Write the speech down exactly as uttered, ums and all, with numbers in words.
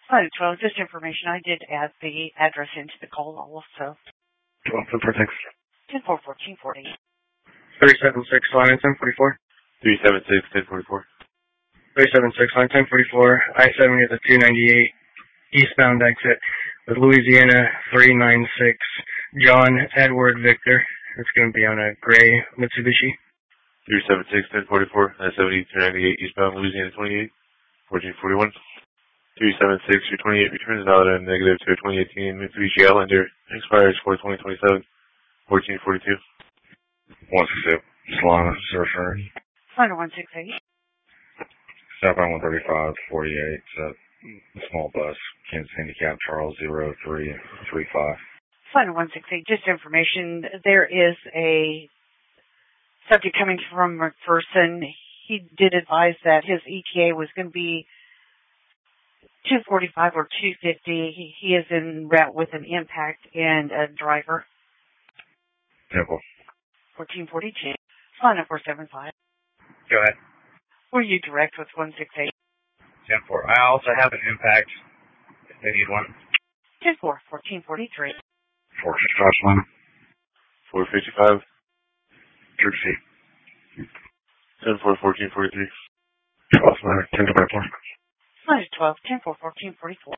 Flight twelve, just information. I did add the address into the call also. twelve, ten four six. ten four, fourteen forty. three seven six, line ten forty-four. three seven six, ten forty-four. three seven six, line ten forty-four. I seventy at the two ninety-eight eastbound exit with Louisiana three nine six. John Edward Victor. It's going to be on a gray Mitsubishi. three seven six, ten forty-four. I seventy, two ninety-eight eastbound Louisiana twenty-eight, fourteen forty-one. three seven six, three twenty-eight returns valid and negative to a twenty eighteen Mitsubishi Outlander. Expires for twenty twenty-seven, fourteen forty-two. one six eight, Solana, Surfer. Final one six eight. Southbound one thirty-five, forty-eight, uh, small bus, Kansas Handicap, Charles zero three three five. Final one six eight, just information. There is a subject coming from McPherson. He did advise that his E T A was going to be two forty-five or two fifty. He, he is en route with an impact and a driver. Temple. fourteen forty-two. Final four seven five. Go ahead. Were you direct with one six eight? ten four. I also have an impact if they need one. ten four, fourteen forty-three. four fifty-five, Solana. four fifty-five. Troop C. ten four, fourteen forty-three. twelve, ten twenty-four. Minus twelve, ten four, fourteen forty-four.